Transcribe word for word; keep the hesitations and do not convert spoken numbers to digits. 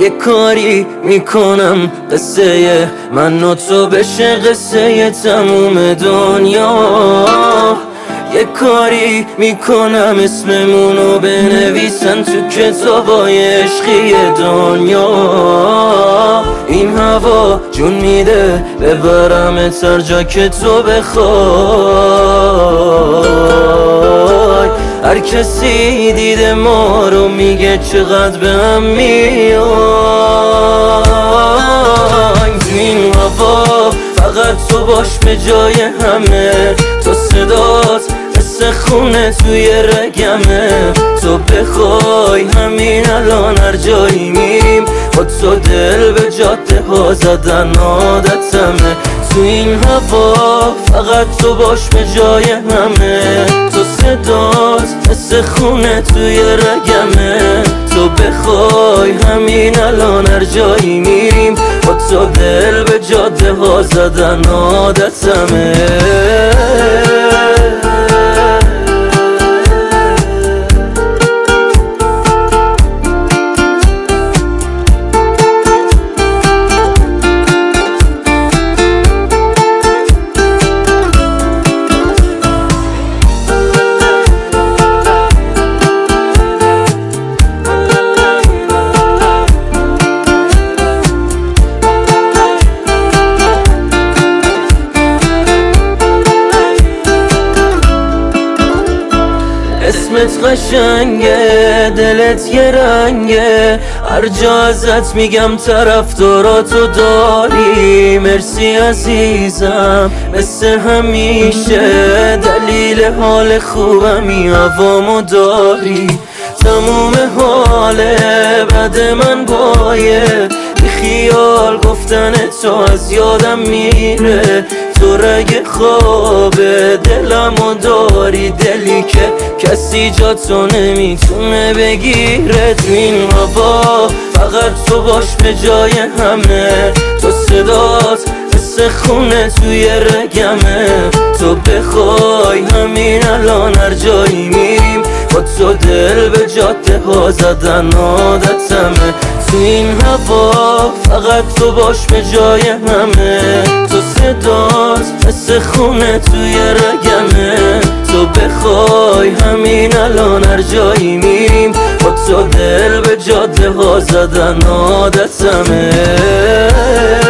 یه کاری میکنم قصه من و تو بشه قصه تموم دنیا. یه کاری میکنم اسممونو بنویسن تو کتابای عشقی دنیا. این هوا جون میده ببرمت هر جا که تو بخوای. هر کسی دیده ما رو میگه چقدر به هم میای. تو این هوا فقط تو باش به جای همه، تو صدات مثل خونه توی رگمه. تو بخوای همین الان هر جایی میریم با تو دل به جاده ها زدن عادتمه. تو این هوا فقط تو باش به جای همه، تو صدات مثل خونه توی رگمه. تو بخوای همین الان هر جایی میریم با تو دل به جاده ها زدن عادتمه. اسمت قشنگه، دلت یه رنگه، هر جا ازت میگم طرفداراتو داری. مرسی عزیزم مثل همیشه، دلیل حال خوبمی هوامو داری. تموم حاله بعد من بایه، بی خیال گفتن تو از یادم میره. تو رگ خوابه دلمو داری، دلی که کسی جا تو نمیتونه بگیره. تو این هوا فقط تو باش به جای همه، تو صدات مثل خونه توی رگمه. تو بخوای همین الان هر جایی میریم با تو دل به جاده ها زدن عادتمه. تو این هوا فقط تو باش به جای همه، تو صدات مثل خونه توی رگمه. تو بخوای همین الان هر جایی میریم با تو دل به جاده ها زدن عادتمه.